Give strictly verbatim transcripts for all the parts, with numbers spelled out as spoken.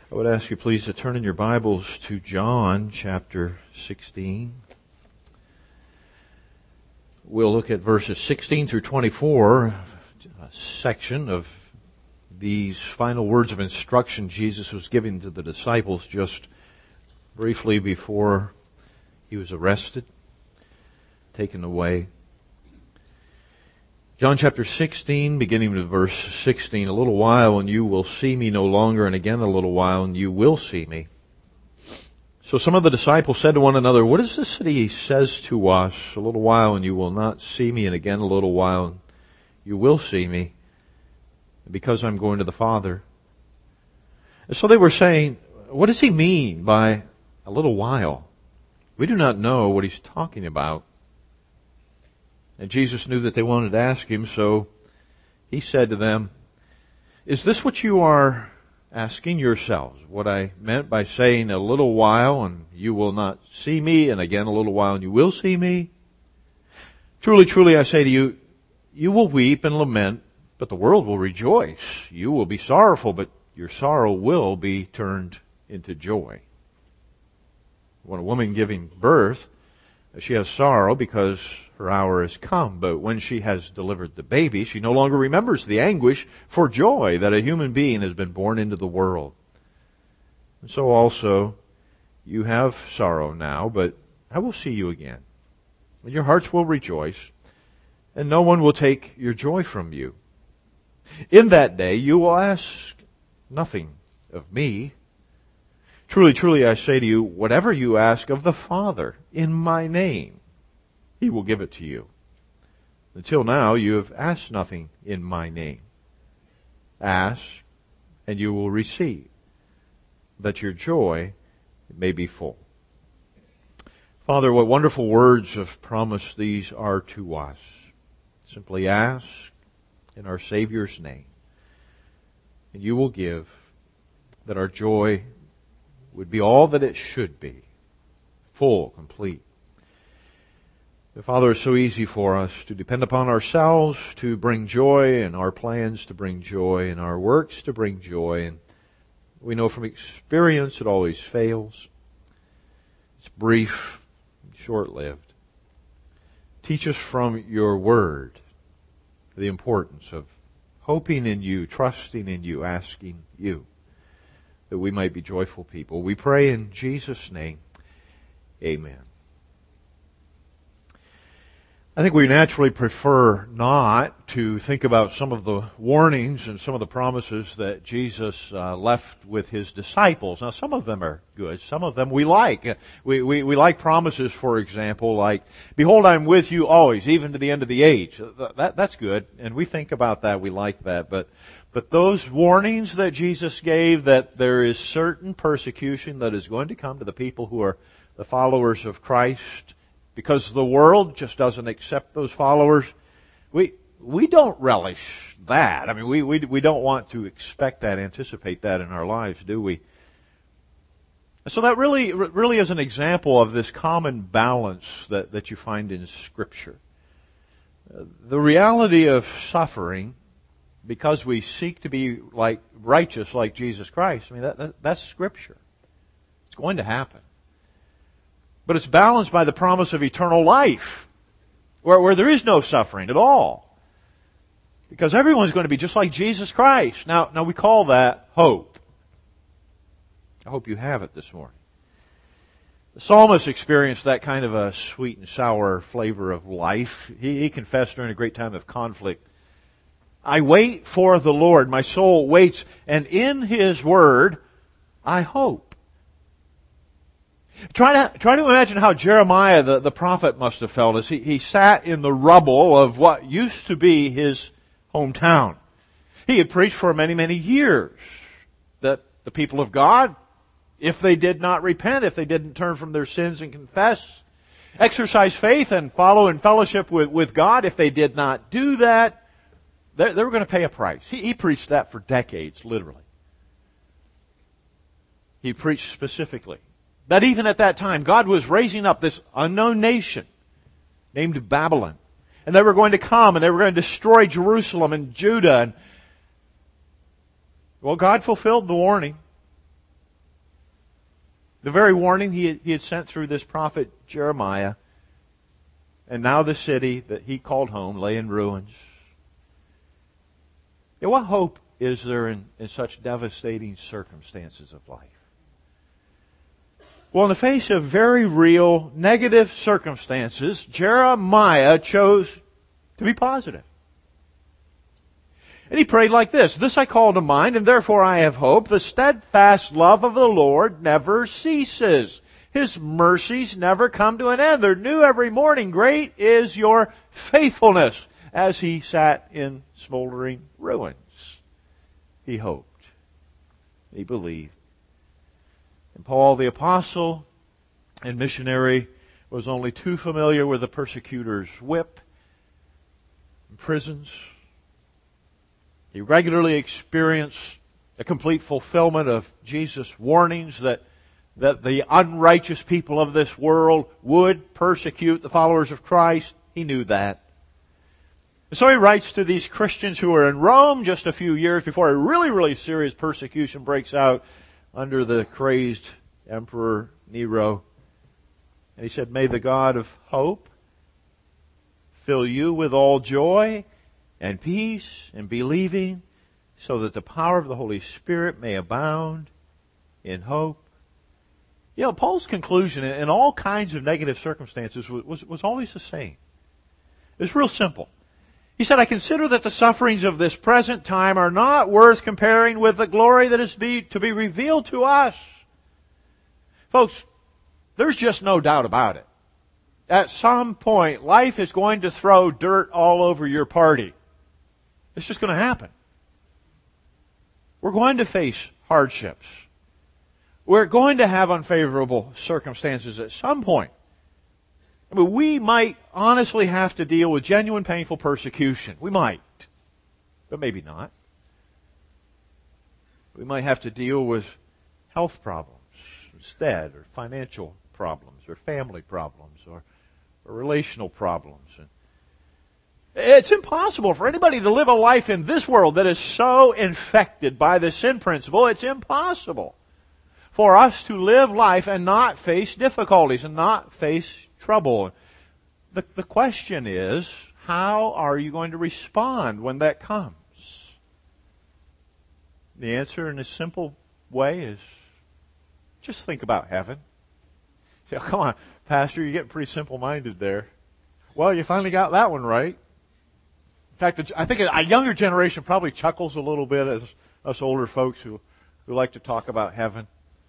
I would ask you please to turn in your Bibles to John chapter sixteen. We'll look at verses sixteen through twenty-four, a section of these final words of instruction Jesus was giving to the disciples just briefly before he was arrested, taken away. John chapter sixteen, beginning with verse sixteen, a little while and you will see me no longer, and again a little while and you will see me. So some of the disciples said to one another, what is this that he says to us? A little while and you will not see me, and again a little while and you will see me, because I'm going to the Father. And so they were saying, what does he mean by a little while? We do not know what he's talking about. And Jesus knew that they wanted to ask him, so he said to them, is this what you are asking yourselves? What I meant by saying a little while and you will not see me, and again a little while and you will see me? Truly, truly, I say to you, you will weep and lament, but the world will rejoice. You will be sorrowful, but your sorrow will be turned into joy. When a woman giving birth, she has sorrow because her hour has come, but when she has delivered the baby, she no longer remembers the anguish for joy that a human being has been born into the world. And so also, you have sorrow now, but I will see you again. And your hearts will rejoice, and no one will take your joy from you. In that day, you will ask nothing of me. Truly, truly, I say to you, whatever you ask of the Father in my name, he will give it to you. Until now, you have asked nothing in my name. Ask, and you will receive, that your joy may be full. Father, what wonderful words of promise these are to us. Simply ask in our Savior's name, and you will give, that our joy would be all that it should be, full, complete. Father, it's so easy for us to depend upon ourselves to bring joy, and our plans to bring joy, and our works to bring joy. And we know from experience it always fails. It's brief, short-lived. Teach us from your word the importance of hoping in you, trusting in you, asking you, that we might be joyful people. We pray in Jesus' name. Amen. I think we naturally prefer not to think about some of the warnings and some of the promises that Jesus uh, left with his disciples. Now, some of them are good. Some of them we like. We, we, we like promises, for example, like, behold, I'm with you always, even to the end of the age. That, that's good. And we think about that. We like that. But, but those warnings that Jesus gave, that there is certain persecution that is going to come to the people who are the followers of Christ, because the world just doesn't accept those followers, we we don't relish that. I mean, we, we we don't want to expect that, anticipate that in our lives, do we? So that really really is an example of this common balance that, that you find in Scripture. The reality of suffering, because we seek to be like righteous like Jesus Christ, I mean, that, that that's Scripture. It's going to happen. But it's balanced by the promise of eternal life, where, where there is no suffering at all. Because everyone's going to be just like Jesus Christ. Now, now we call that hope. I hope you have it this morning. The psalmist experienced that kind of a sweet and sour flavor of life. He, he confessed during a great time of conflict, I wait for the Lord. My soul waits, and in His Word I hope. Try to, try to imagine how Jeremiah, the, the prophet, must have felt as he, he sat in the rubble of what used to be his hometown. He had preached for many, many years that the people of God, if they did not repent, if they didn't turn from their sins and confess, exercise faith and follow in fellowship with, with God, if they did not do that, they, they were going to pay a price. He, he preached that for decades, literally. He preached specifically that even at that time, God was raising up this unknown nation named Babylon. And they were going to come and they were going to destroy Jerusalem and Judah. And, well, God fulfilled the warning. The very warning he had, he had sent through this prophet Jeremiah. And now the city that he called home lay in ruins. Yeah, what hope is there in, in such devastating circumstances of life? Well, in the face of very real negative circumstances, Jeremiah chose to be positive. And he prayed like this, "This I call to mind, and therefore I have hope. The steadfast love of the Lord never ceases. His mercies never come to an end. They're new every morning. Great is your faithfulness." As he sat in smoldering ruins, he hoped. He believed. And Paul the apostle and missionary was only too familiar with the persecutor's whip and prisons. He regularly experienced a complete fulfillment of Jesus' warnings that, that the unrighteous people of this world would persecute the followers of Christ. He knew that. And so he writes to these Christians who are in Rome just a few years before a really, really serious persecution breaks out under the crazed Emperor Nero. And he said, "May the God of hope fill you with all joy and peace and believing, so that the power of the Holy Spirit may abound in hope." You know, Paul's conclusion in all kinds of negative circumstances was, was, was always the same. It's real simple. He said, "I consider that the sufferings of this present time are not worth comparing with the glory that is be, to be revealed to us." Folks, there's just no doubt about it. At some point, life is going to throw dirt all over your party. It's just going to happen. We're going to face hardships. We're going to have unfavorable circumstances at some point. I mean, we might honestly have to deal with genuine painful persecution. We might. But maybe not. We might have to deal with health problems instead, or financial problems, or family problems, or, or relational problems. And it's impossible for anybody to live a life in this world that is so infected by the sin principle. It's impossible for us to live life and not face difficulties and not face trouble. The, the question is, how are you going to respond when that comes? The answer in a simple way is, just think about heaven. You say, "Oh, come on, Pastor, you're getting pretty simple-minded there." Well, you finally got that one right. In fact, I think a younger generation probably chuckles a little bit as us older folks who, who like to talk about heaven.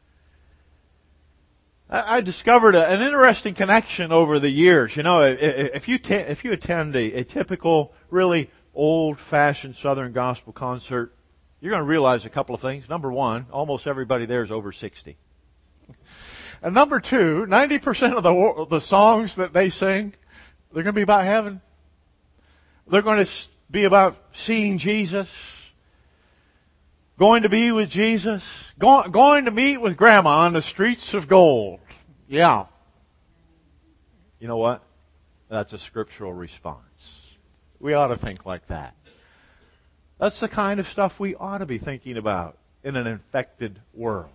I, I discovered a, an interesting connection over the years. You know, if you te- if you attend a, a typical, really old-fashioned Southern gospel concert, you're going to realize a couple of things. Number one, almost everybody there is over sixty. And number two, ninety percent of the the songs that they sing, they're going to be about heaven. They're going to be about seeing Jesus, going to be with Jesus, go, going to meet with Grandma on the streets of gold. Yeah. You know what? That's a scriptural response. We ought to think like that. That's the kind of stuff we ought to be thinking about in an infected world.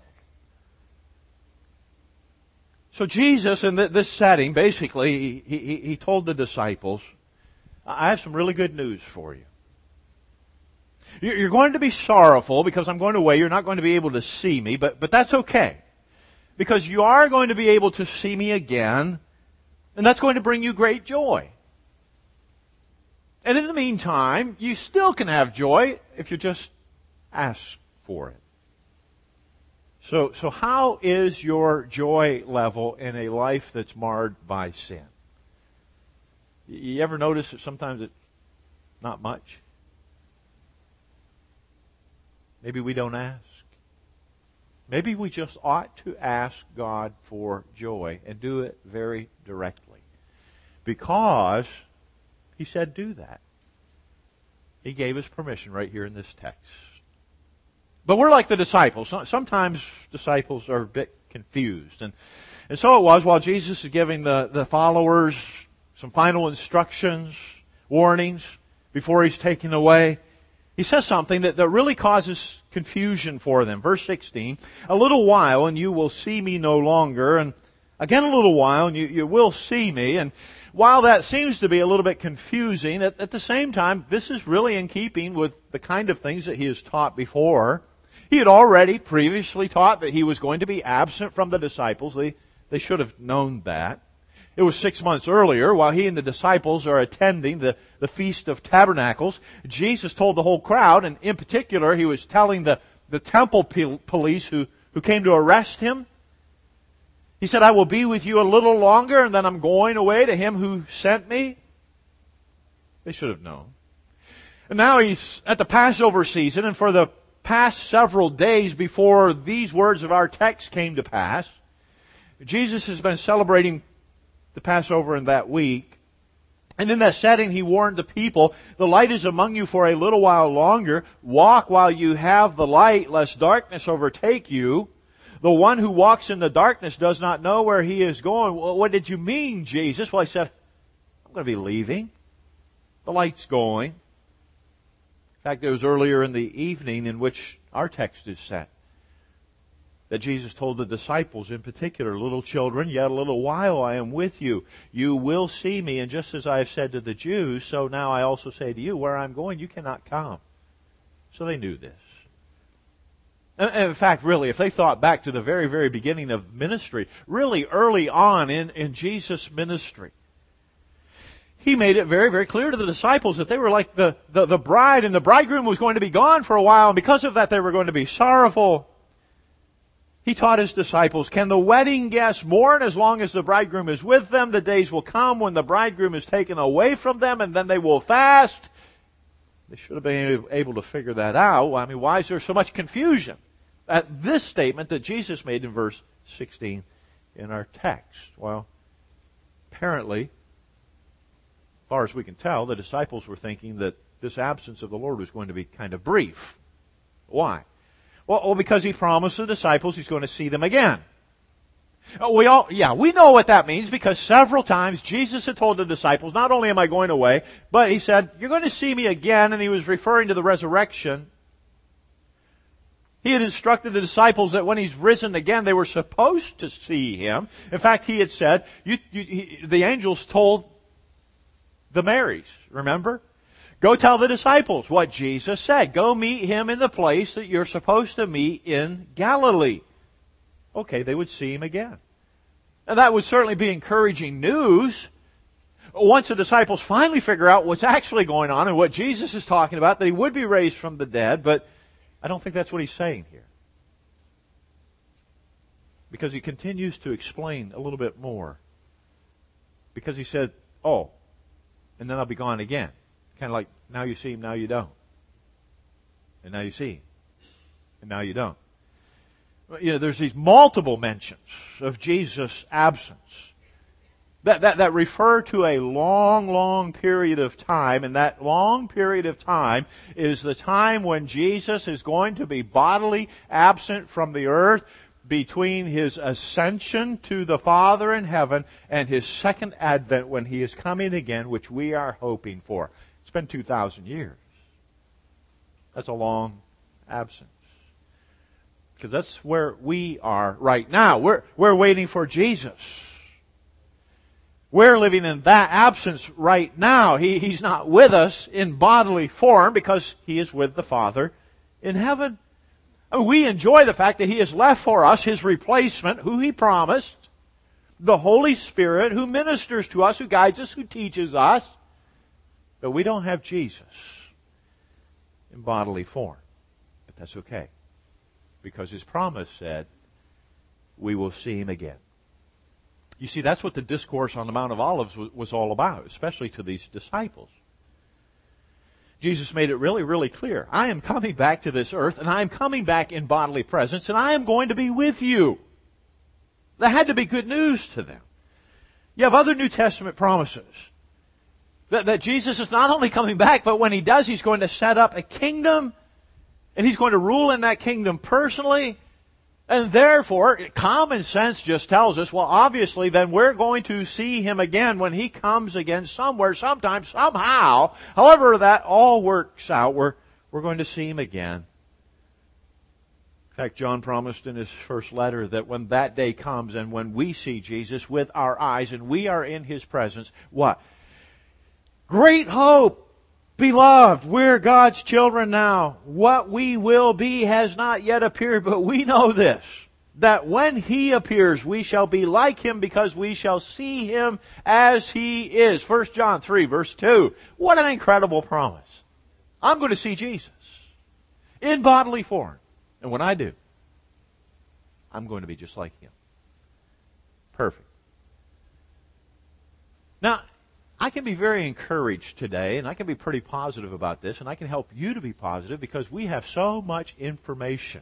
So Jesus, in this setting, basically, he, he, he told the disciples, "I have some really good news for you. You're going to be sorrowful because I'm going away. You're not going to be able to see me, but, but that's okay. Because you are going to be able to see me again, and that's going to bring you great joy. And in the meantime, you still can have joy if you just ask for it." So, so how is your joy level in a life that's marred by sin? You ever notice that sometimes it's not much? Maybe we don't ask. Maybe we just ought to ask God for joy and do it very directly. Because He said do that. He gave us permission right here in this text. But we're like the disciples. Sometimes disciples are a bit confused. And, and so it was while Jesus is giving the, the followers some final instructions, warnings, before He's taken away. he says something that, that really causes confusion for them. Verse sixteen, a little while and you will see me no longer, and again a little while and you, you will see me. And while that seems to be a little bit confusing, at, at the same time, this is really in keeping with the kind of things that he has taught before. He had already previously taught that he was going to be absent from the disciples. They, they should have known that. It was six months earlier, while he and the disciples are attending the, the Feast of Tabernacles. Jesus told the whole crowd, and in particular, he was telling the, the temple police who, who came to arrest him. He said, I will be with you a little longer, and then I'm going away to him who sent me. They should have known. And now he's at the Passover season, and for the past several days before these words of our text came to pass, Jesus has been celebrating the Passover in that week. And in that setting, he warned the people, the light is among you for a little while longer. Walk while you have the light, lest darkness overtake you. The one who walks in the darkness does not know where he is going. Well, what did you mean, Jesus? Well, I said, I'm going to be leaving. The light's going. In fact, it was earlier in the evening in which our text is set that Jesus told the disciples in particular, little children, yet a little while I am with you. You will see me, and just as I have said to the Jews, so now I also say to you, where I'm going, you cannot come. So they knew this. And in fact, really, if they thought back to the very, very beginning of ministry, really early on in, in Jesus' ministry, he made it very, very clear to the disciples that they were like the, the, the bride, and the bridegroom was going to be gone for a while, and because of that they were going to be sorrowful. He taught his disciples, can the wedding guests mourn as long as the bridegroom is with them? The days will come when the bridegroom is taken away from them, and then they will fast. They should have been able to figure that out. I mean, why is there so much confusion at this statement that Jesus made in verse sixteen in our text? Well, apparently, as far as we can tell, the disciples were thinking that this absence of the Lord was going to be kind of brief. Why? Well, because he promised the disciples he's going to see them again. We all, yeah, we know what that means because several times Jesus had told the disciples, not only am I going away, but he said, you're going to see me again, and he was referring to the resurrection. He had instructed the disciples that when he's risen again, they were supposed to see him. In fact, he had said, you, you, he, the angels told the Marys, remember? Go tell the disciples what Jesus said. Go meet him in the place that you're supposed to meet in Galilee. Okay, they would see him again. And that would certainly be encouraging news. Once the disciples finally figure out what's actually going on and what Jesus is talking about, that he would be raised from the dead, but I don't think that's what he's saying here. Because he continues to explain a little bit more. Because he said, oh, and then I'll be gone again. Kind of like, now you see him, now you don't. And now you see him. And now you don't. You know, there's these multiple mentions of Jesus' absence that, that, that refer to a long, long period of time. And that long period of time is the time when Jesus is going to be bodily absent from the earth between his ascension to the Father in heaven and his second advent when he is coming again, which we are hoping for. It's been two thousand years. That's a long absence. Because that's where we are right now. We're, we're waiting for Jesus. We're living in that absence right now. He, he's not with us in bodily form because he is with the Father in heaven. I mean, we enjoy the fact that he has left for us his replacement, who he promised, the Holy Spirit, who ministers to us, who guides us, who teaches us. But we don't have Jesus in bodily form. But that's okay. Because his promise said, we will see him again. You see, that's what the discourse on the Mount of Olives was all about, especially to these disciples. Jesus made it really, really clear. I am coming back to this earth, and I am coming back in bodily presence, and I am going to be with you. That had to be good news to them. You have other New Testament promises. That, that Jesus is not only coming back, but when he does, he's going to set up a kingdom, and he's going to rule in that kingdom personally. And therefore, common sense just tells us, well, obviously, then we're going to see him again when he comes again somewhere, sometime, somehow. However that all works out, we're, We're going to see Him again. In fact, John promised in his first letter that when that day comes and when we see Jesus with our eyes and we are in His presence, what? Great hope! Beloved, we're God's children now. What we will be has not yet appeared, but we know this, that when He appears, we shall be like Him because we shall see Him as He is. First John three, verse two. What an incredible promise. I'm going to see Jesus in bodily form. And when I do, I'm going to be just like Him. Perfect. Now, I can be very encouraged today, and I can be pretty positive about this, and I can help you to be positive because we have so much information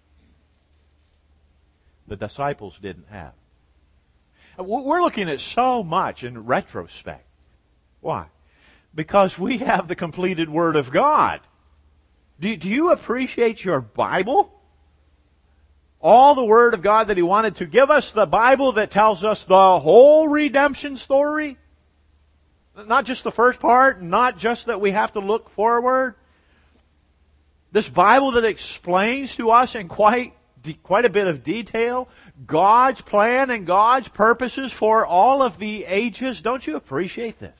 the disciples didn't have. We're looking at so much in retrospect. Why? Because we have the completed Word of God. Do, do you appreciate your Bible? All the Word of God that He wanted to give us, the Bible that tells us the whole redemption story? Not just the first part, not just that we have to look forward. This Bible that explains to us in quite, quite a bit of detail God's plan and God's purposes for all of the ages. Don't you appreciate this?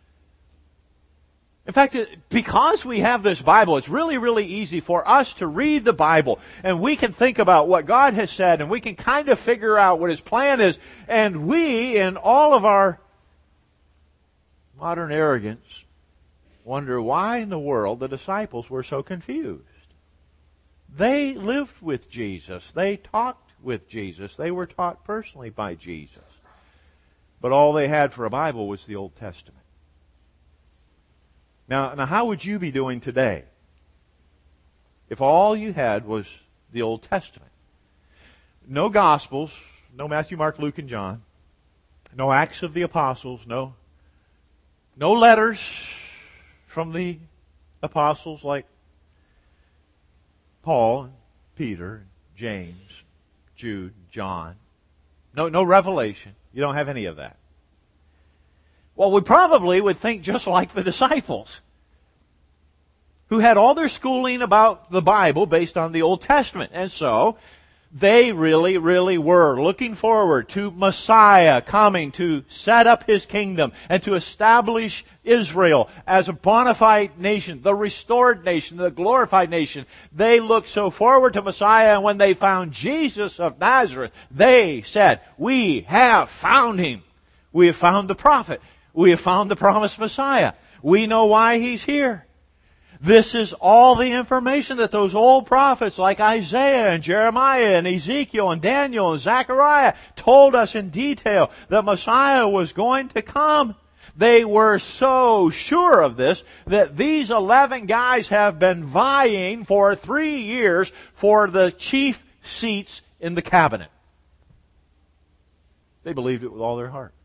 In fact, because we have this Bible, it's really, really easy for us to read the Bible and we can think about what God has said and we can kind of figure out what His plan is. And we, in all of our modern arrogance, wonder why in the world the disciples were so confused. They lived with Jesus. They talked with Jesus. They were taught personally by Jesus. But all they had for a Bible was the Old Testament. Now, now how would you be doing today if all you had was the Old Testament? No Gospels, no Matthew, Mark, Luke, and John, no Acts of the Apostles, no No letters from the apostles like Paul, Peter, James, Jude, John. No, no revelation. You don't have any of that. Well, we probably would think just like the disciples, who had all their schooling about the Bible based on the Old Testament. And so, they really, really were looking forward to Messiah coming to set up His kingdom and to establish Israel as a bona fide nation, the restored nation, the glorified nation. They looked so forward to Messiah, and when they found Jesus of Nazareth, they said, "We have found Him. We have found the prophet. We have found the promised Messiah. We know why He's here." This is all the information that those old prophets like Isaiah and Jeremiah and Ezekiel and Daniel and Zechariah told us in detail that Messiah was going to come. They were so sure of this that these eleven guys have been vying for three years for the chief seats in the cabinet. They believed it with all their heart.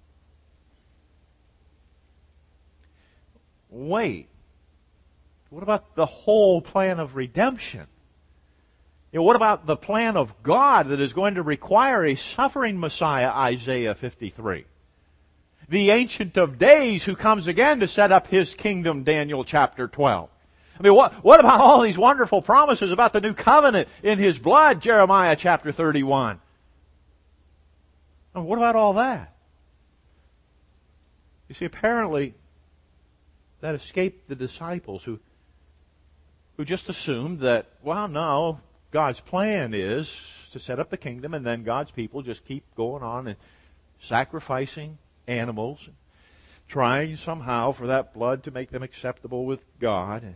Wait. What about the whole plan of redemption? You know, what about the plan of God that is going to require a suffering Messiah, Isaiah fifty-three? The Ancient of Days who comes again to set up His kingdom, Daniel chapter twelve. I mean, what, what about all these wonderful promises about the new covenant in His blood, Jeremiah chapter thirty-one? I mean, what about all that? You see, apparently that escaped the disciples who who just assumed that, well, no, God's plan is to set up the kingdom and then God's people just keep going on and sacrificing animals, trying somehow for that blood to make them acceptable with God.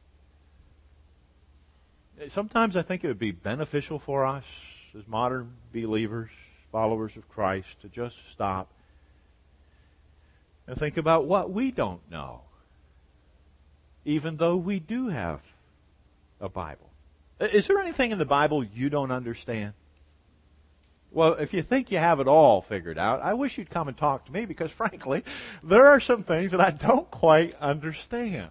Sometimes I think it would be beneficial for us as modern believers, followers of Christ, to just stop and think about what we don't know, even though we do have a Bible. Is there anything in the Bible you don't understand? Well, if you think you have it all figured out, I wish you'd come and talk to me because, frankly, there are some things that I don't quite understand.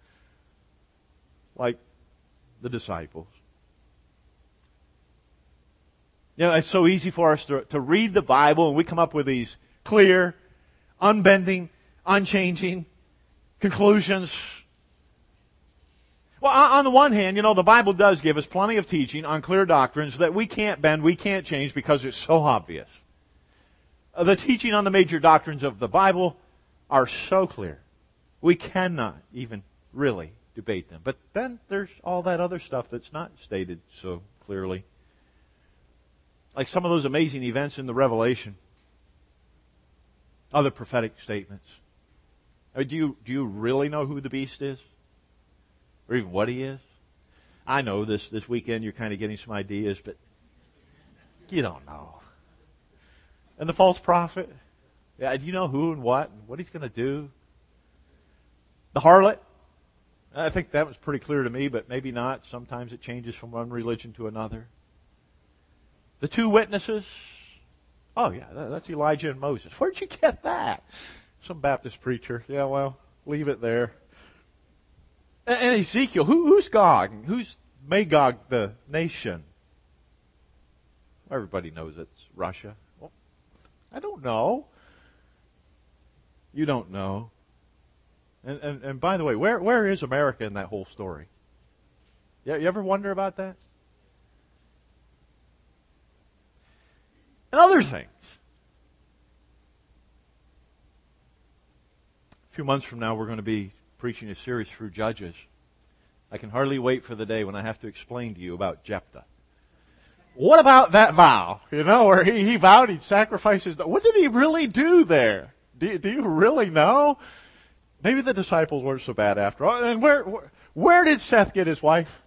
Like the disciples. You know, it's so easy for us to, to read the Bible and we come up with these clear, unbending, unchanging conclusions. Well, on the one hand, you know, the Bible does give us plenty of teaching on clear doctrines that we can't bend, we can't change because it's so obvious. The teaching on the major doctrines of the Bible are so clear. We cannot even really debate them. But then there's all that other stuff that's not stated so clearly. Like some of those amazing events in the Revelation. Other prophetic statements. I mean, do you, do you really know who the beast is? Or even what he is? I know this, this weekend you're kind of getting some ideas, but you don't know. And the false prophet? Yeah, do you know who and what and what he's going to do? The harlot? I think that was pretty clear to me, but maybe not. Sometimes it changes from one religion to another. The two witnesses? Oh yeah, that's Elijah and Moses. Where'd you get that? Some Baptist preacher. Yeah, well, leave it there. And Ezekiel, who, who's Gog? Who's Magog, the nation? Everybody knows it's Russia. Well, I don't know. You don't know. And, and, and by the way, where, where is America in that whole story? You, you ever wonder about that? And other things. A few months from now, we're going to be preaching a series through Judges. I can hardly wait for the day when I have to explain to you about Jephthah. What about that vow? You know, where he, he vowed he'd sacrifice his... What did he really do there? Do, do you really know? Maybe the disciples weren't so bad after all. And where, where, where did Seth get his wife?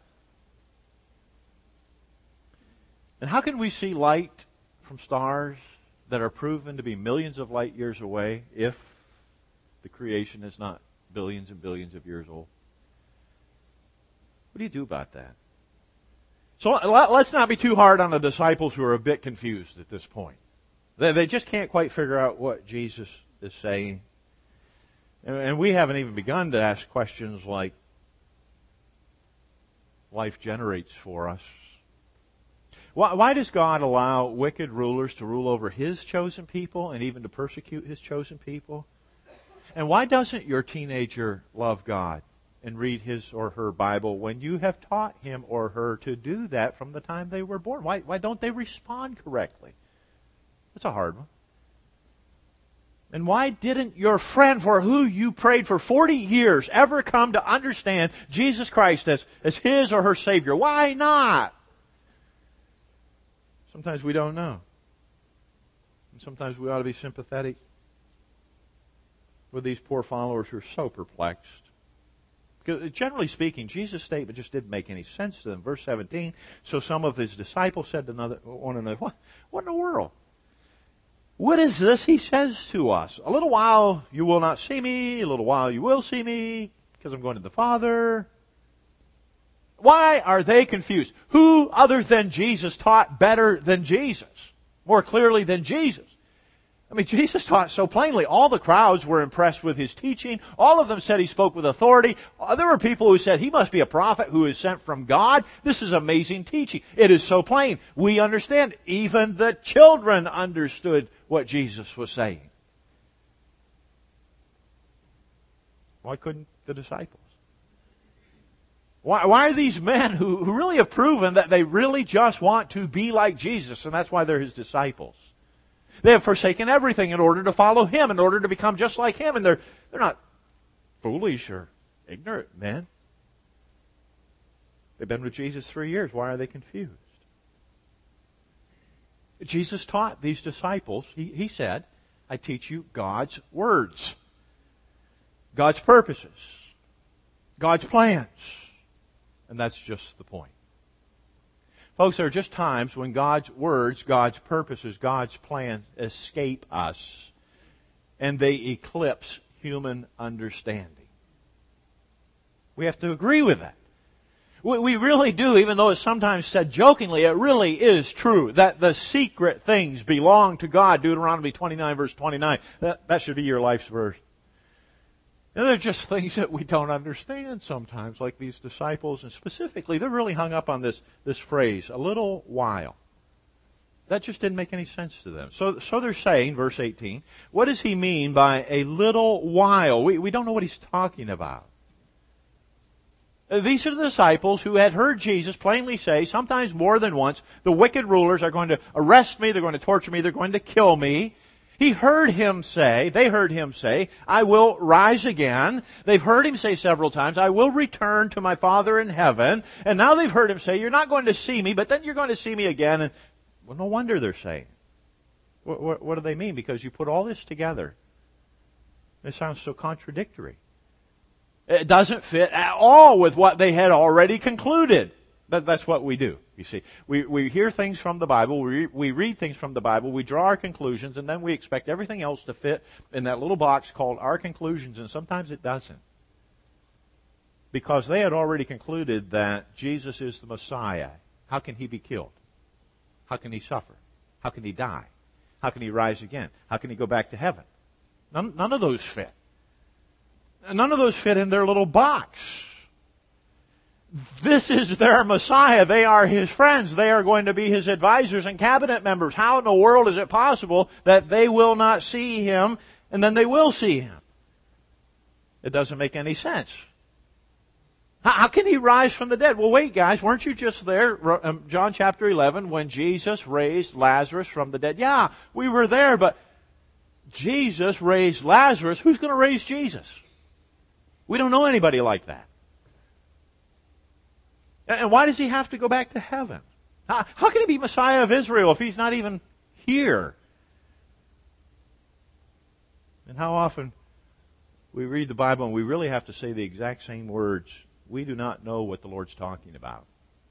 And how can we see light from stars that are proven to be millions of light years away if the creation is not billions and billions of years old? What do you do about that? So let's not be too hard on the disciples who are a bit confused at this point. They just can't quite figure out what Jesus is saying. And we haven't even begun to ask questions like life generates for us. Why, why does God allow wicked rulers to rule over His chosen people and even to persecute His chosen people? And why doesn't your teenager love God and read his or her Bible when you have taught him or her to do that from the time they were born? Why, why don't they respond correctly? That's a hard one. And why didn't your friend for who you prayed for forty years ever come to understand Jesus Christ as, as his or her Savior? Why not? Sometimes we don't know. And sometimes we ought to be sympathetic with these poor followers who are so perplexed. Because generally speaking, Jesus' statement just didn't make any sense to them. Verse seventeen, so some of his disciples said to another, one another, what, what in the world? What is this he says to us? A little while you will not see me, a little while you will see me, because I'm going to the Father. Why are they confused? Who other than Jesus taught better than Jesus? More clearly than Jesus? I mean, Jesus taught so plainly. All the crowds were impressed with his teaching. All of them said he spoke with authority. There were people who said he must be a prophet who is sent from God. This is amazing teaching. It is so plain. We understand. Even the children understood what Jesus was saying. Why couldn't the disciples? Why, why are these men who, who really have proven that they really just want to be like Jesus, and that's why they're his disciples? They have forsaken everything in order to follow him, in order to become just like him, and they're, they're not foolish or ignorant men. They've been with Jesus three years. Why are they confused? Jesus taught these disciples, he, he said, I teach you God's words, God's purposes, God's plans. And that's just the point. Folks, there are just times when God's words, God's purposes, God's plans escape us and they eclipse human understanding. We have to agree with that. We, we really do, even though it's sometimes said jokingly, it really is true that the secret things belong to God. Deuteronomy twenty-nine verse twenty-nine. That, that should be your life's verse. And they're just things that we don't understand sometimes, like these disciples, and specifically, they're really hung up on this, this phrase, a little while. That just didn't make any sense to them. So, so they're saying, verse eighteen, what does he mean by a little while? We, we don't know what he's talking about. These are the disciples who had heard Jesus plainly say, sometimes more than once, the wicked rulers are going to arrest me, they're going to torture me, they're going to kill me. He heard him say, they heard him say, I will rise again. They've heard him say several times, I will return to my Father in heaven. And now they've heard him say, you're not going to see me, but then you're going to see me again. And well, no wonder they're saying. What, what, what do they mean? Because you put all this together. It sounds so contradictory. It doesn't fit at all with what they had already concluded. That, that's what we do, you see. We, we hear things from the Bible, we, we read things from the Bible, we draw our conclusions, and then we expect everything else to fit in that little box called our conclusions, and sometimes it doesn't. Because they had already concluded that Jesus is the Messiah. How can he be killed? How can he suffer? How can he die? How can he rise again? How can he go back to heaven? None, none of those fit. None of those fit in their little box. This is their Messiah. They are his friends. They are going to be his advisors and cabinet members. How in the world is it possible that they will not see him and then they will see him? It doesn't make any sense. How, how can he rise from the dead? Well, wait, guys, weren't you just there, um, John chapter eleven, when Jesus raised Lazarus from the dead? Yeah, we were there, but Jesus raised Lazarus. Who's going to raise Jesus? We don't know anybody like that. And why does he have to go back to heaven? How, how can he be Messiah of Israel if he's not even here? And how often we read the Bible and we really have to say the exact same words. We do not know what the Lord's talking about.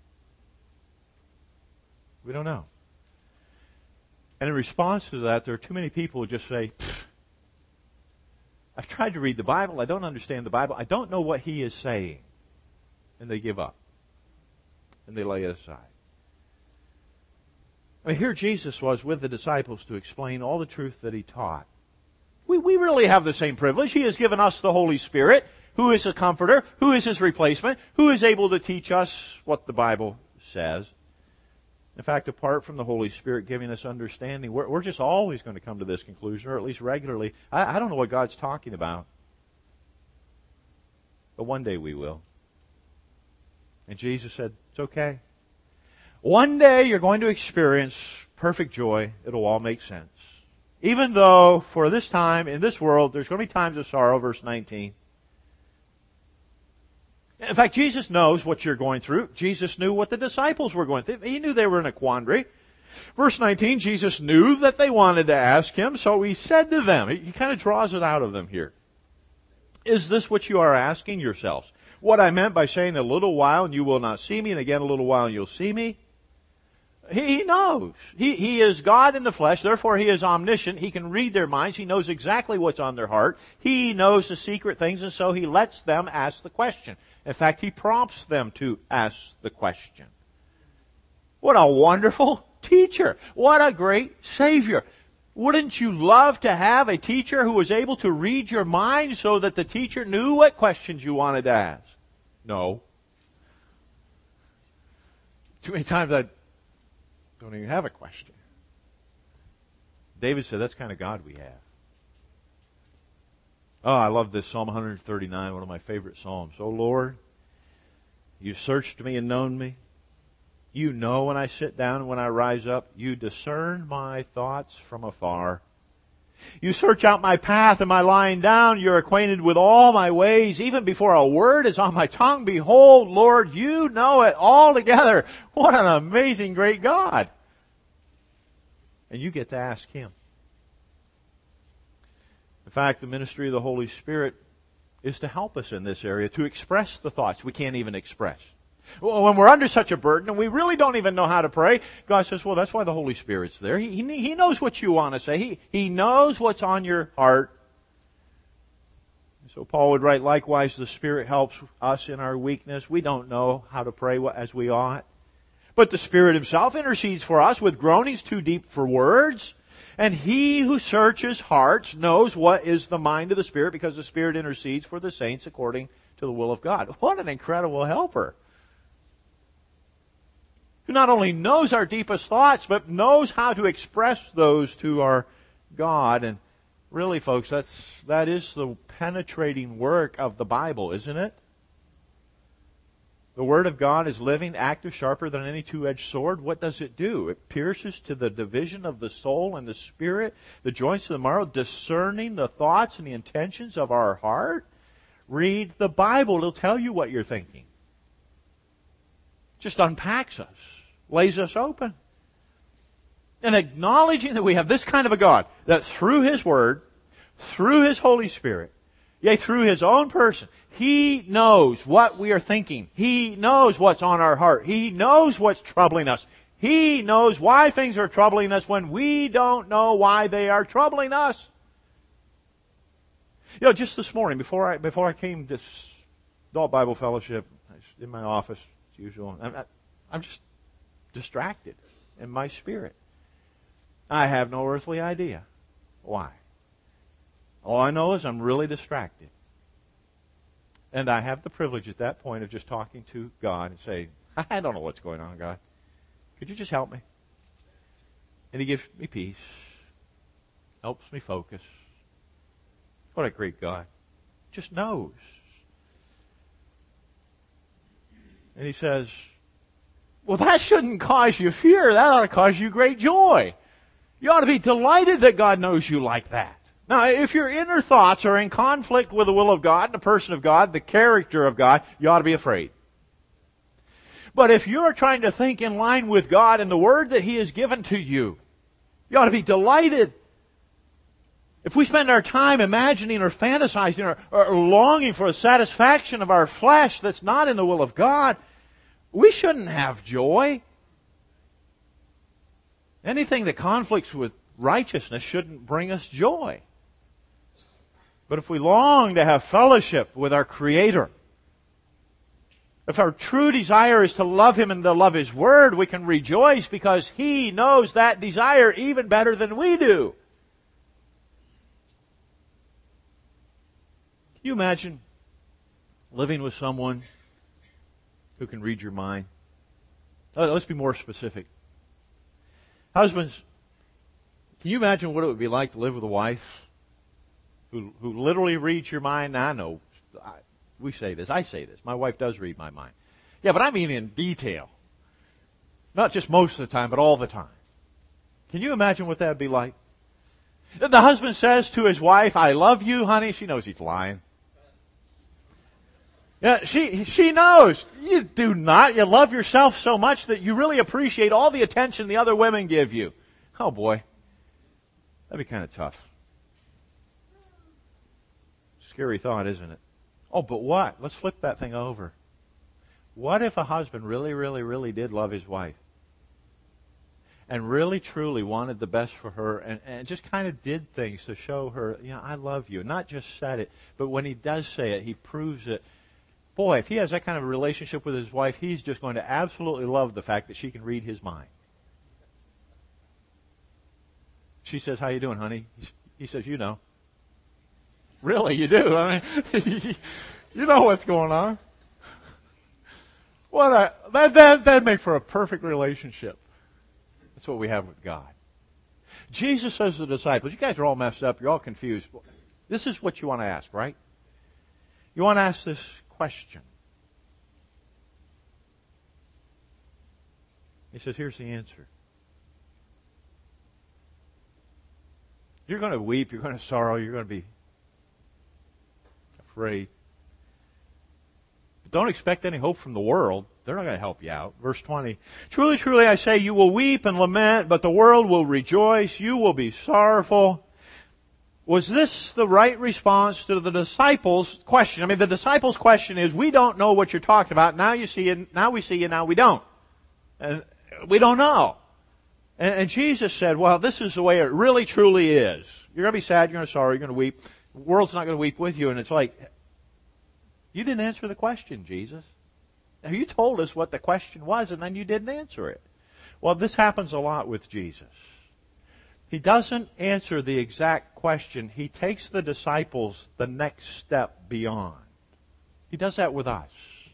We don't know. And in response to that, there are too many people who just say, I've tried to read the Bible. I don't understand the Bible. I don't know what he is saying. And they give up. And they lay it aside. I mean, here Jesus was with the disciples to explain all the truth that he taught. We, we really have the same privilege. He has given us the Holy Spirit, who is a comforter, who is his replacement, who is able to teach us what the Bible says. In fact, apart from the Holy Spirit giving us understanding, we're, we're just always going to come to this conclusion, or at least regularly. I, I don't know what God's talking about. But one day we will. And Jesus said, it's okay. One day you're going to experience perfect joy. It'll all make sense. Even though for this time, in this world, there's going to be times of sorrow, verse nineteen. In fact, Jesus knows what you're going through. Jesus knew what the disciples were going through. He knew they were in a quandary. Verse nineteen, Jesus knew that they wanted to ask him, so he said to them, he kind of draws it out of them here. Is this what you are asking yourselves? What I meant by saying a little while and you will not see me, and again a little while and you'll see me? He, he knows. He, he is God in the flesh, therefore he is omniscient. He can read their minds. He knows exactly what's on their heart. He knows the secret things, and so he lets them ask the question. In fact, he prompts them to ask the question. What a wonderful teacher. What a great Savior. Wouldn't you love to have a teacher who was able to read your mind so that the teacher knew what questions you wanted to ask? No. Too many times I don't even have a question. David said that's the kind of God we have. Oh, I love this Psalm one thirty-nine, one of my favorite Psalms. Oh Lord, you searched me and known me. You know when I sit down and when I rise up. You discern my thoughts from afar. You search out my path and my lying down. You're acquainted with all my ways. Even before a word is on my tongue, behold, Lord, you know it all together. What an amazing, great God. And you get to ask him. In fact, the ministry of the Holy Spirit is to help us in this area, to express the thoughts we can't even express. When we're under such a burden and we really don't even know how to pray, God says, well, that's why the Holy Spirit's there. He, he, he knows what you want to say. He, he knows what's on your heart. So Paul would write, likewise, the Spirit helps us in our weakness. We don't know how to pray as we ought. But the Spirit himself intercedes for us with groanings too deep for words. And he who searches hearts knows what is the mind of the Spirit, because the Spirit intercedes for the saints according to the will of God. What an incredible helper. Who not only knows our deepest thoughts, but knows how to express those to our God. And really, folks, that's, that is the penetrating work of the Bible, isn't it? The Word of God is living, active, sharper than any two-edged sword. What does it do? It pierces to the division of the soul and the spirit, the joints of the marrow, discerning the thoughts and the intentions of our heart. Read the Bible. It'll tell you what you're thinking. Just unpacks us, lays us open. And acknowledging that we have this kind of a God, that through His Word, through His Holy Spirit, yea, through His own person, He knows what we are thinking. He knows what's on our heart. He knows what's troubling us. He knows why things are troubling us when we don't know why they are troubling us. You know, just this morning, before I before I came to this adult Bible fellowship, I was in my office as usual. I'm, I'm just distracted in my spirit. I have no earthly idea why. All I know is I'm really distracted. And I have the privilege at that point of just talking to God and saying, I don't know what's going on, God. Could you just help me? And He gives me peace. Helps me focus. What a great God. Just knows. And He says, well, that shouldn't cause you fear. That ought to cause you great joy. You ought to be delighted that God knows you like that. Now, if your inner thoughts are in conflict with the will of God, the person of God, the character of God, you ought to be afraid. But if you're trying to think in line with God and the Word that He has given to you, you ought to be delighted. If we spend our time imagining or fantasizing or, or longing for a satisfaction of our flesh that's not in the will of God, we shouldn't have joy. Anything that conflicts with righteousness shouldn't bring us joy. But if we long to have fellowship with our Creator, if our true desire is to love Him and to love His Word, we can rejoice because He knows that desire even better than we do. Can you imagine living with someone who can read your mind? Let's be more specific. Husbands, can you imagine what it would be like to live with a wife who who literally reads your mind? Now, I know, I, we say this, I say this. My wife does read my mind. Yeah, but I mean in detail. Not just most of the time, but all the time. Can you imagine what that would be like? The husband says to his wife, I love you, honey. She knows he's lying. Yeah, she she knows. You do not. You love yourself so much that you really appreciate all the attention the other women give you. Oh boy. That'd be kind of tough. Scary thought, isn't it? Oh, but what? Let's flip that thing over. What if a husband really, really, really did love his wife? And really, truly wanted the best for her and, and just kind of did things to show her, you know, I love you. Not just said it, but when he does say it, he proves it. Boy, if he has that kind of a relationship with his wife, he's just going to absolutely love the fact that she can read his mind. She says, how you doing, honey? He says, you know. Really, you do. I mean, you know what's going on. What a, that, that, that'd make for a perfect relationship. That's what we have with God. Jesus says to the disciples, you guys are all messed up. You're all confused. This is what you want to ask, right? You want to ask this question. He says, here's the answer. You're going to weep. You're going to sorrow. You're going to be afraid. But don't expect any hope from the world. They're not going to help you out. Verse twenty. Truly, truly, I say, you will weep and lament, but the world will rejoice. You will be sorrowful. Was this the right response to the disciples' question? I mean, the disciples' question is, we don't know what you're talking about. Now you see it, now we see you, now we don't. And we don't know. And, and Jesus said, well, this is the way it really truly is. You're going to be sad, you're going to sorrow, you're going to weep. The world's not going to weep with you. And it's like, you didn't answer the question, Jesus. Now, you told us what the question was, and then you didn't answer it. Well, this happens a lot with Jesus. He doesn't answer the exact question. He takes the disciples the next step beyond. He does that with us.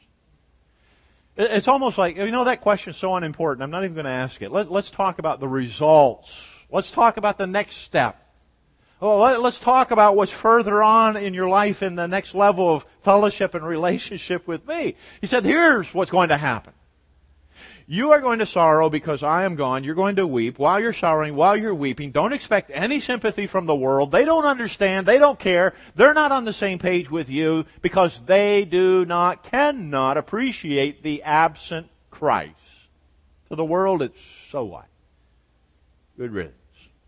It's almost like, you know, that question is so unimportant. I'm not even going to ask it. Let, let's talk about the results. Let's talk about the next step. Well, let, let's talk about what's further on in your life in the next level of fellowship and relationship with me. He said, here's what's going to happen. You are going to sorrow because I am gone. You're going to weep while you're sorrowing, while you're weeping. Don't expect any sympathy from the world. They don't understand. They don't care. They're not on the same page with you because they do not, cannot appreciate the absent Christ. To the world, it's so what? Good riddance.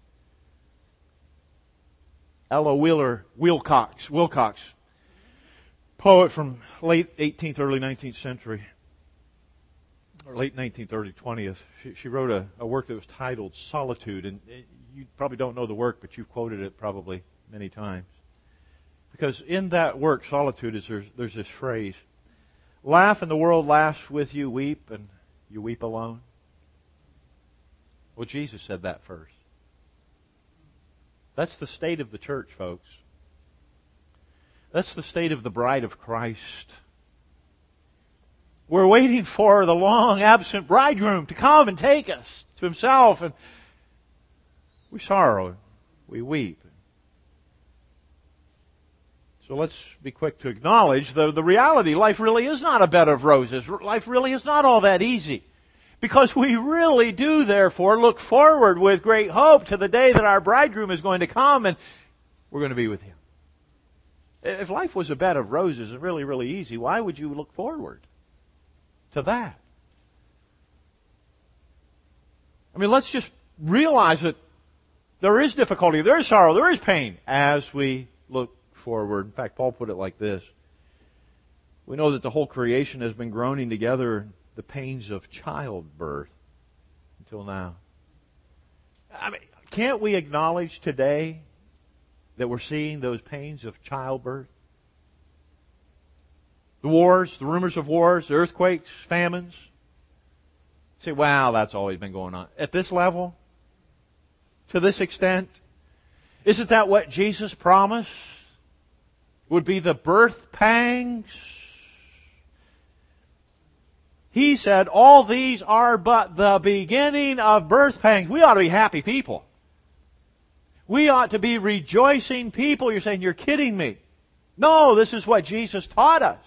Ella Wheeler Wilcox, Wilcox, poet from late eighteenth, early nineteenth century, or late nineteenth, early twentieth. She, she wrote a, a work that was titled Solitude, and you probably don't know the work, but you've quoted it probably many times. Because in that work, Solitude, is there's, there's this phrase, laugh and the world laughs with you, weep and you weep alone. Well, Jesus said that first. That's the state of the church, folks. That's the state of the bride of Christ. We're waiting for the long absent bridegroom to come and take us to Himself, and we sorrow, we weep. So let's be quick to acknowledge the, the reality. Life really is not a bed of roses. Life really is not all that easy. Because we really do, therefore, look forward with great hope to the day that our bridegroom is going to come and we're going to be with Him. If life was a bed of roses and really, really easy, why would you look forward to that? I mean, let's just realize that there is difficulty, there is sorrow, there is pain as we look forward. In fact, Paul put it like this. We know that the whole creation has been groaning together the pains of childbirth until now. I mean, can't we acknowledge today that we're seeing those pains of childbirth? The wars, the rumors of wars, the earthquakes, famines. Say, wow, that's always been going on. At this level? To this extent? Isn't that what Jesus promised? Would be the birth pangs? He said, all these are but the beginning of birth pangs. We ought to be happy people. We ought to be rejoicing people. You're saying, you're kidding me. No, this is what Jesus taught us.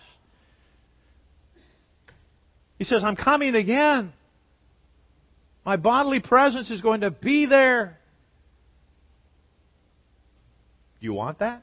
He says, I'm coming again. My bodily presence is going to be there. Do you want that?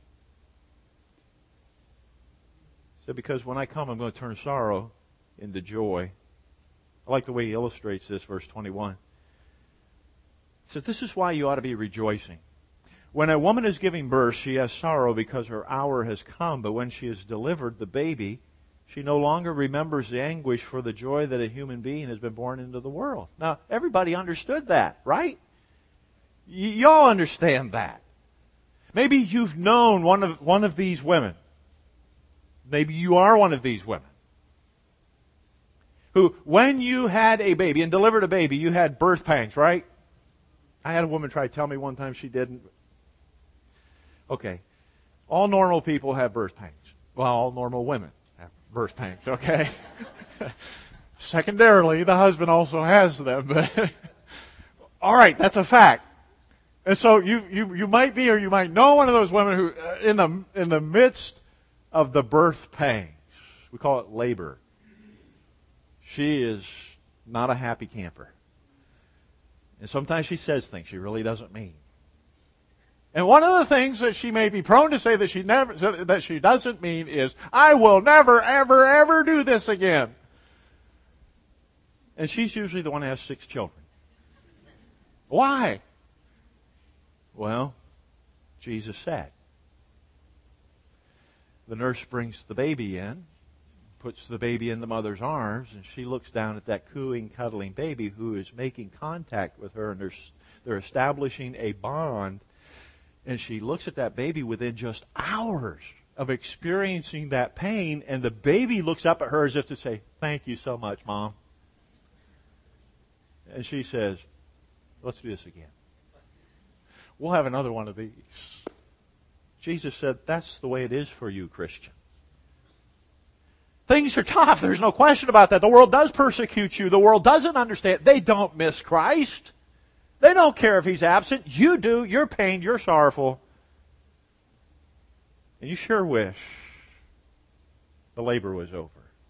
He said, because when I come, I'm going to turn sorrow into joy. I like the way he illustrates this, verse twenty-one. He says, this is why you ought to be rejoicing. When a woman is giving birth, she has sorrow because her hour has come, but when she has delivered the baby, she no longer remembers the anguish for the joy that a human being has been born into the world. Now, everybody understood that, right? Y- y'all understand that. Maybe you've known one of, one of these women. Maybe you are one of these women. Who, when you had a baby and delivered a baby, you had birth pangs, right? I had a woman try to tell me one time she didn't. Okay. All normal people have birth pangs. Well, all normal women have birth pangs, okay? Secondarily, the husband also has them. But all right, that's a fact. And so you, you, you might be or you might know one of those women who, uh, in the, in the midst of the birth pangs, we call it labor, she is not a happy camper. And sometimes she says things she really doesn't mean. And one of the things that she may be prone to say that she never, that she doesn't mean is, I will never, ever, ever do this again. And she's usually the one who has six children. Why? Well, Jesus said. The nurse brings the baby in, puts the baby in the mother's arms, and she looks down at that cooing, cuddling baby who is making contact with her, and they're, they're establishing a bond. And she looks at that baby within just hours of experiencing that pain, and the baby looks up at her as if to say, thank you so much, Mom. And she says, let's do this again. We'll have another one of these. Jesus said, that's the way it is for you, Christian. Things are tough. There's no question about that. The world does persecute you. The world doesn't understand. They don't miss Christ. They don't care if He's absent. You do. You're pained. You're sorrowful. And you sure wish the labor was over.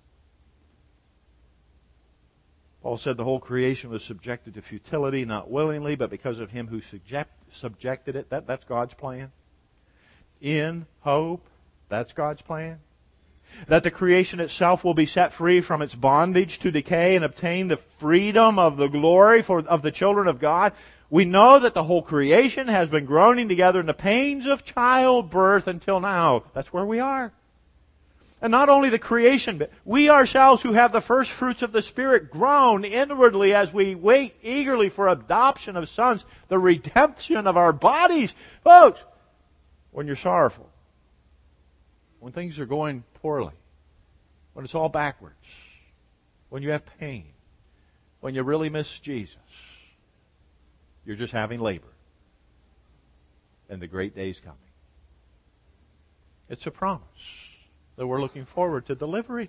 Paul said the whole creation was subjected to futility, not willingly, but because of Him who subject, subjected it. That, that's God's plan. In hope, that's God's plan. That the creation itself will be set free from its bondage to decay and obtain the freedom of the glory for, of the children of God. We know that the whole creation has been groaning together in the pains of childbirth until now. That's where we are. And not only the creation, but we ourselves who have the first fruits of the Spirit groan inwardly as we wait eagerly for adoption of sons, the redemption of our bodies. Folks, when you're sorrowful, when things are going poorly, when it's all backwards, when you have pain, when you really miss Jesus, you're just having labor. And the great day's coming. It's a promise that we're looking forward to delivery.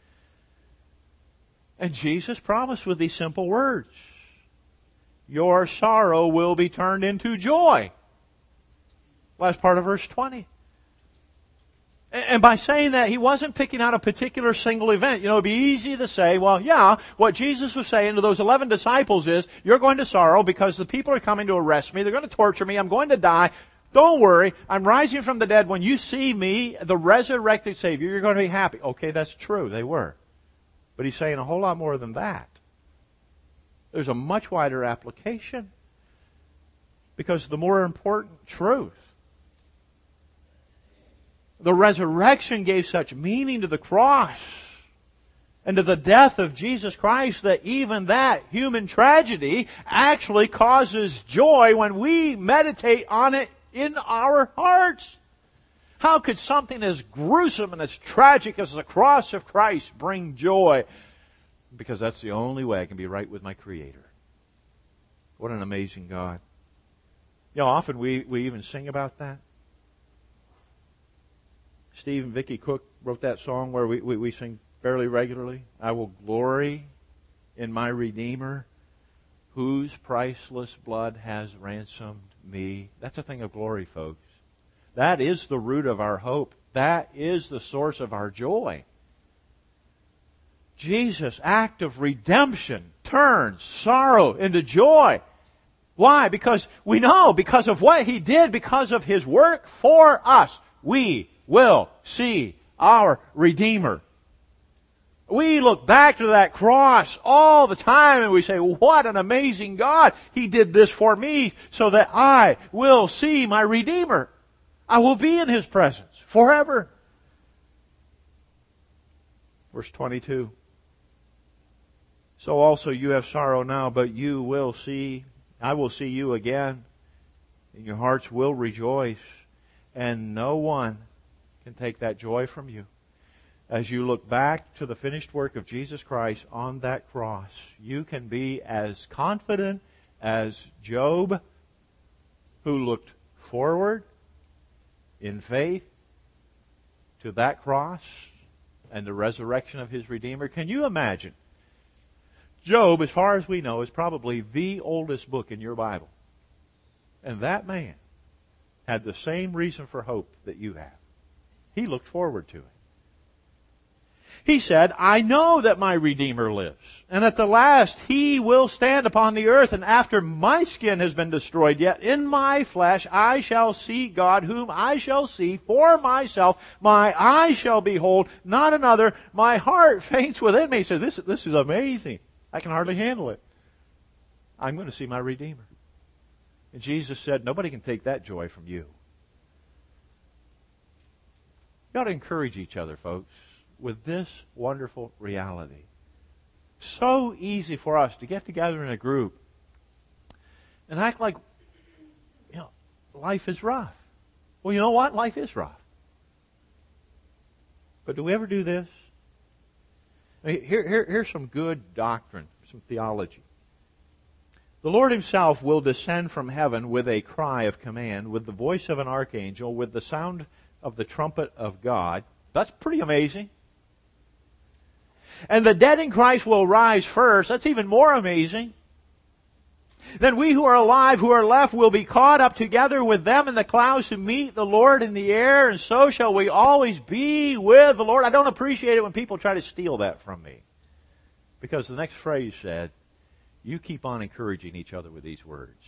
And Jesus promised with these simple words, your sorrow will be turned into joy. Last part of verse twenty. And by saying that, He wasn't picking out a particular single event. You know, it'd be easy to say, well, yeah, what Jesus was saying to those eleven disciples is, you're going to sorrow because the people are coming to arrest me. They're going to torture me. I'm going to die. Don't worry. I'm rising from the dead. When you see me, the resurrected Savior, you're going to be happy. Okay, that's true. They were. But He's saying a whole lot more than that. There's a much wider application. Because the more important truth, the resurrection gave such meaning to the cross and to the death of Jesus Christ that even that human tragedy actually causes joy when we meditate on it in our hearts. How could something as gruesome and as tragic as the cross of Christ bring joy? Because that's the only way I can be right with my Creator. What an amazing God. You know, often we, we even sing about that. Steve and Vicki Cook wrote that song where we, we, we sing fairly regularly. I will glory in my Redeemer, whose priceless blood has ransomed me. That's a thing of glory, folks. That is the root of our hope. That is the source of our joy. Jesus' act of redemption turns sorrow into joy. Why? Because we know, because of what He did, because of His work for us, we will see our Redeemer. We look back to that cross all the time and we say, what an amazing God. He did this for me so that I will see my Redeemer. I will be in His presence forever. Verse twenty-two. So also you have sorrow now, but you will see, I will see you again, and your hearts will rejoice, and no one can take that joy from you. As you look back to the finished work of Jesus Christ on that cross, you can be as confident as Job, who looked forward in faith to that cross and the resurrection of his Redeemer. Can you imagine? Job, as far as we know, is probably the oldest book in your Bible. And that man had the same reason for hope that you have. He looked forward to it. He said, I know that my Redeemer lives, and at the last He will stand upon the earth, and after my skin has been destroyed, yet in my flesh I shall see God, whom I shall see for myself. My eyes shall behold, not another. My heart faints within me. He said, this, this is amazing. I can hardly handle it. I'm going to see my Redeemer. And Jesus said, nobody can take that joy from you. You ought to encourage each other, folks, with this wonderful reality. So easy for us to get together in a group and act like, you know, life is rough. Well, you know what? Life is rough. But do we ever do this? Here, here, here's some good doctrine, some theology. The Lord Himself will descend from heaven with a cry of command, with the voice of an archangel, with the sound of the trumpet of God. That's pretty amazing. And the dead in Christ will rise first. That's even more amazing. Then we who are alive, who are left, will be caught up together with them in the clouds to meet the Lord in the air, and so shall we always be with the Lord. I don't appreciate it when people try to steal that from me. Because the next phrase said, you keep on encouraging each other with these words.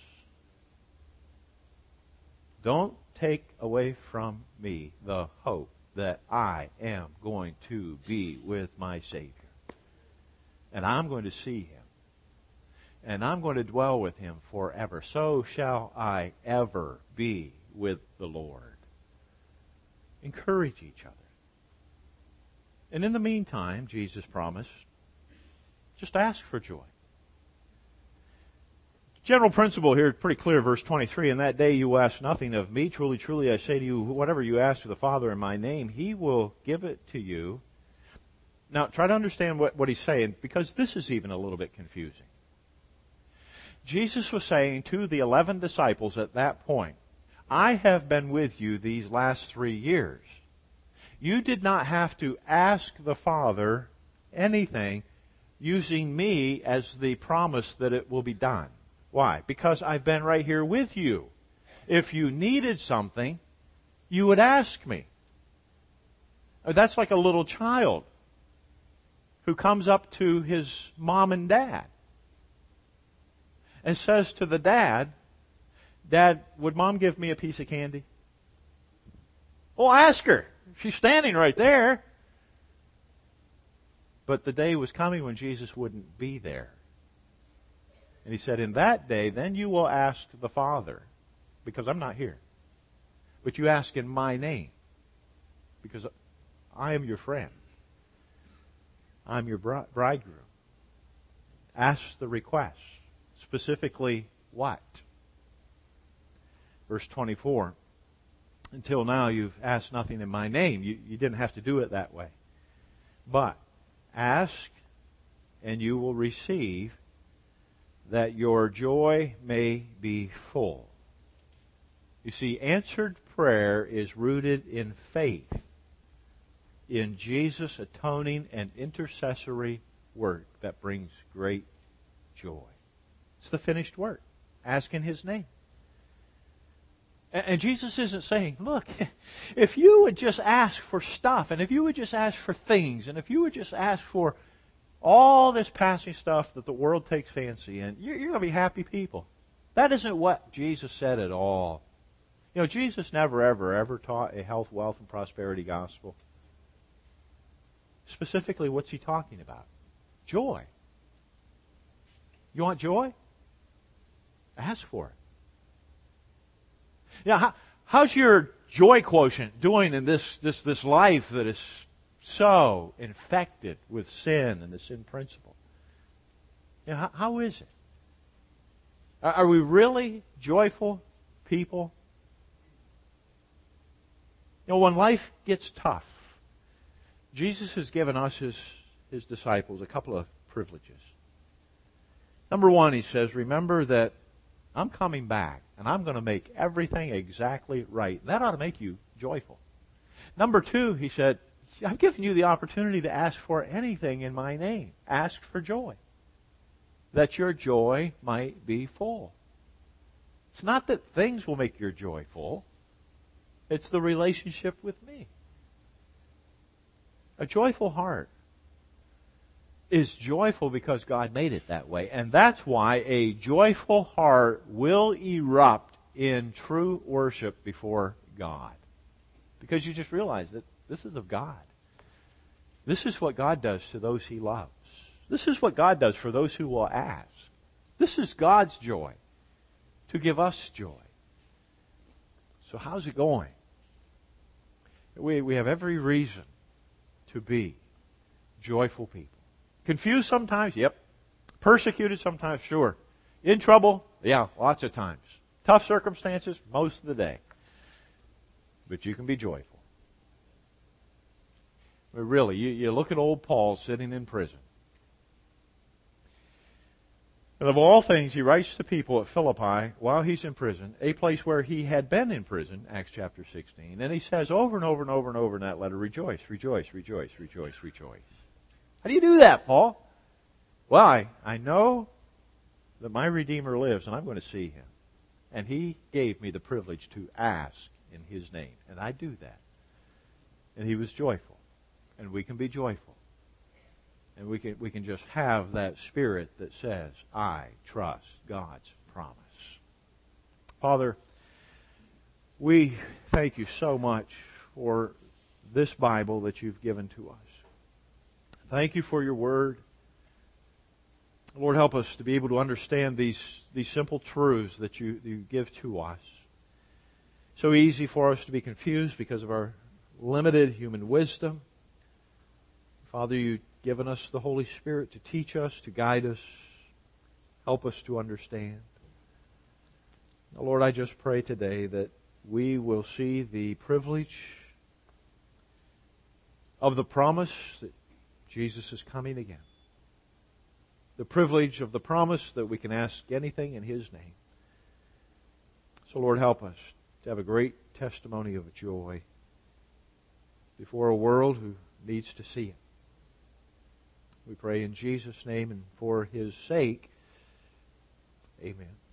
Don't take away from me the hope that I am going to be with my Savior. And I'm going to see Him. And I'm going to dwell with Him forever. So shall I ever be with the Lord. Encourage each other. And in the meantime, Jesus promised, just ask for joy. General principle here is pretty clear, verse twenty-three. In that day you will ask nothing of me. Truly, truly, I say to you, whatever you ask of the Father in my name, He will give it to you. Now, try to understand what, what He's saying, because this is even a little bit confusing. Jesus was saying to the eleven disciples at that point, I have been with you these last three years. You did not have to ask the Father anything using me as the promise that it will be done. Why? Because I've been right here with you. If you needed something, you would ask me. That's like a little child who comes up to his mom and dad and says to the dad, Dad, would Mom give me a piece of candy? Oh, ask her. She's standing right there. But the day was coming when Jesus wouldn't be there. And He said, in that day, then you will ask the Father, because I'm not here. But you ask in my name, because I am your friend. I'm your bridegroom. Ask the request. Specifically, what? Verse twenty-four. Until now you've asked nothing in my name. You, you didn't have to do it that way. But ask and you will receive, that your joy may be full. You see, answered prayer is rooted in faith in Jesus' atoning and intercessory work that brings great joy. It's the finished work. Ask in His name. And Jesus isn't saying, look, if you would just ask for stuff, and if you would just ask for things, and if you would just ask for all this passing stuff that the world takes fancy in, you're, you're going to be happy people. That isn't what Jesus said at all. You know, Jesus never, ever, ever taught a health, wealth, and prosperity gospel. Specifically, what's He talking about? Joy. You want joy? Ask for it. Yeah, how, how's your joy quotient doing in this, this, this life that is so infected with sin and the sin principle? You know, how, how is it? Are, are we really joyful people? You know, when life gets tough, Jesus has given us, his, his disciples, a couple of privileges. Number one, He says, remember that I'm coming back, and I'm going to make everything exactly right. That ought to make you joyful. Number two, He said, I've given you the opportunity to ask for anything in my name. Ask for joy, that your joy might be full. It's not that things will make your joy full. It's the relationship with me. A joyful heart is joyful because God made it that way. And that's why a joyful heart will erupt in true worship before God. Because you just realize that this is of God. This is what God does to those He loves. This is what God does for those who will ask. This is God's joy, to give us joy. So how's it going? We, we have every reason to be joyful people. Confused sometimes? Yep. Persecuted sometimes? Sure. In trouble? Yeah, lots of times. Tough circumstances? Most of the day. But you can be joyful. But really, you, you look at old Paul sitting in prison. And of all things, he writes to people at Philippi while he's in prison, a place where he had been in prison, Acts chapter sixteen. And he says over and over and over and over in that letter, rejoice, rejoice, rejoice, rejoice, rejoice. How do you do that, Paul? Well, I, I know that my Redeemer lives, and I'm going to see Him. And He gave me the privilege to ask in His name. And I do that. And He was joyful. And we can be joyful. And we can, we can just have that spirit that says, I trust God's promise. Father, we thank You so much for this Bible that You've given to us. Thank You for Your Word. Lord, help us to be able to understand these, these simple truths that you, you give to us. So easy for us to be confused because of our limited human wisdom. Father, You've given us the Holy Spirit to teach us, to guide us, help us to understand. Now, Lord, I just pray today that we will see the privilege of the promise that Jesus is coming again. The privilege of the promise that we can ask anything in His name. So, Lord, help us to have a great testimony of joy before a world who needs to see it. We pray in Jesus' name and for His sake. Amen.